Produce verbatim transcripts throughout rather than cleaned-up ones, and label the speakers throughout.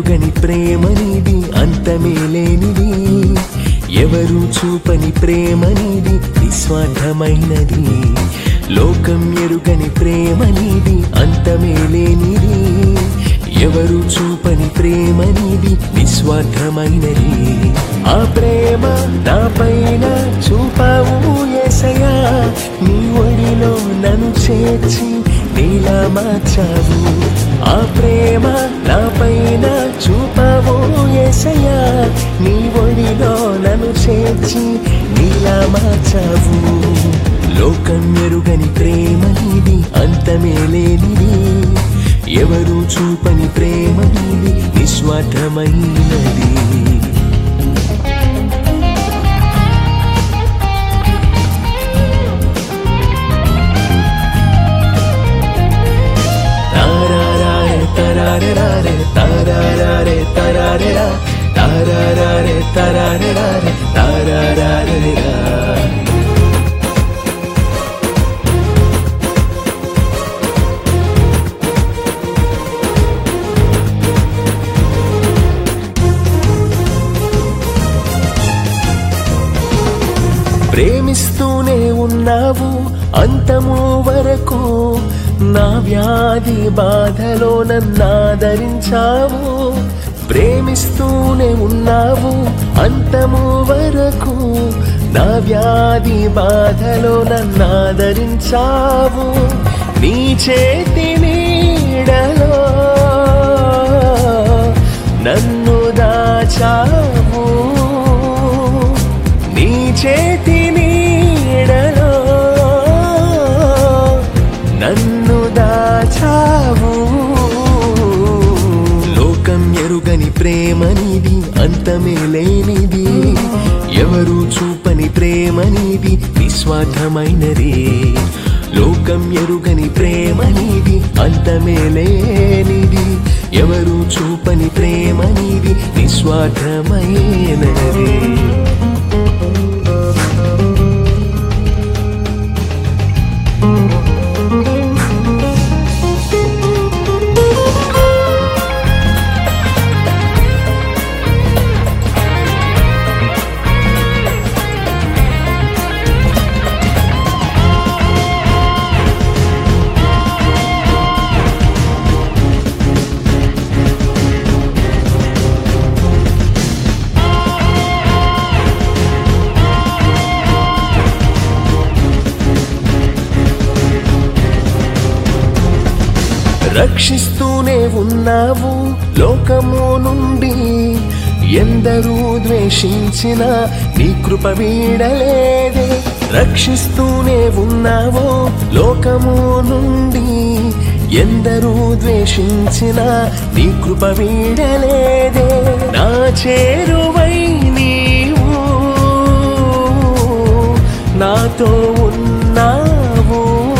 Speaker 1: ఎరుగని ప్రేమ నీది అంతమే లేనిది, ఎవరు చూపని ప్రేమ నీది నిస్వార్థమైనది. లోకం ఎరుగని ప్రేమ నీది అంతమే లేనిది, ఎవరు చూపని ప్రేమ నీది నిస్వార్థమైనది. ఆ ప్రేమ నా పైన చూపావు యేసయ్యా, నీ ఒడిలో నన్ను చేర్చి నీలా మార్చావు. ఆ ప్రేమ నా పైన చూపావు యేసయ్యా, నీ ఒడిలో నన్ను చేర్చి నీలా మార్చావు. లోకం ఎరుగని ప్రేమ నీది అంతమే లేనిది, ఎవరు చూపని ప్రేమ నీది నిస్వార్థమైనది. తారారే తరారే తారారే తరారే తారారే తరారే తారారే. ప్రేమిస్తూనే ఉన్నావు అంతము వరకు, నా వ్యాధి బాధలో నన్నాదరించావు. ప్రేమిస్తూనే ఉన్నావు అంతము వరకు, నా వ్యాధి బాధలో నన్నాదరించావు. నీ చేతి నీడలో నన్ను దాచావు, నీ చేతి నీడలో నన్ను దాచావు. లోకం ఎరుగని ప్రేమ నీది అంతమే లేనిది, ఎవరు చూపని ప్రేమ నీది నిస్వార్థమైనది. లోకం ఎరుగని ప్రేమ నీది అంతమే లేనిది, ఎవరు చూపని ప్రేమ నీది నిస్వార్థమైనది. రక్షిస్తూనే ఉన్నావు లోకము నుండి, ఎందరూ ద్వేషించిన నీ కృప వీడలేదే. రక్షిస్తూనే ఉన్నావు లోకము నుండి, ఎందరూ ద్వేషించిన నీ కృప వీడలేదే. నా చేరువై నీవు నాతో ఉన్నావు,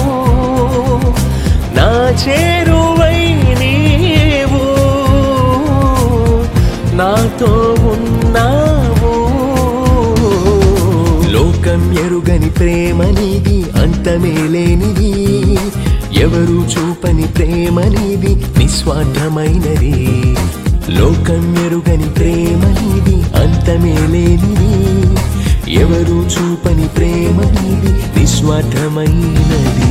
Speaker 1: నా చేరువై నీవు నాతో ఉన్నావు. లోకం ఎరుగని ప్రేమ నీది అంతమే లేనిది, ఎవరు చూపని ప్రేమ నీది నిస్వార్థమైనది. లోకం ఎరుగని ప్రేమ నీది అంతమే లేనిది, ఎవరు చూపని ప్రేమ నీది నిస్వార్థమైనది.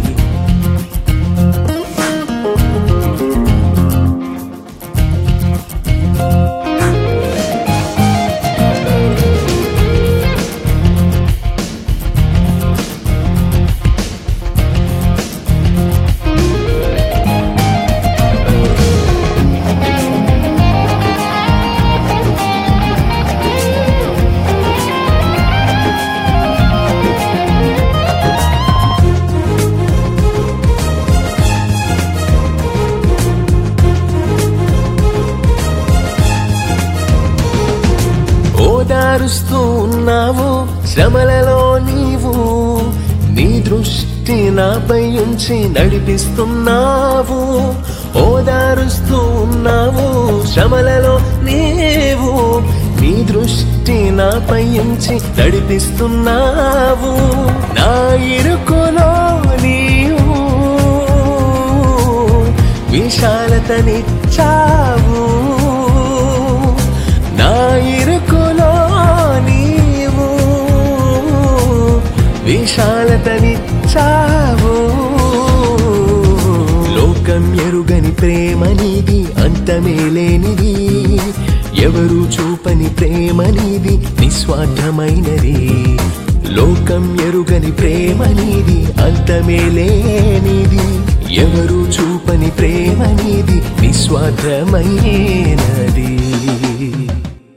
Speaker 1: ఓదారుస్తూ ఉన్నావు శ్రమలలో నీవు, నీ దృష్టి నాపై ఉంచి నడిపిస్తున్నావు. ఓదారుస్తూ ఉన్నావు శ్రమలలో నీవు, నీ దృష్టి నాపై ఉంచి నడిపిస్తున్నావు. నా ఇరుకులో నీవు విశాలతనిచ్చావు, ఎవరు చూపని ప్రేమ నీది నిస్వార్థమైనది లోకం ఎరుగని ప్రేమ నీది అంతమే లేనిది ఎవరు చూపని ప్రేమ నీది నిస్వార్థమైనది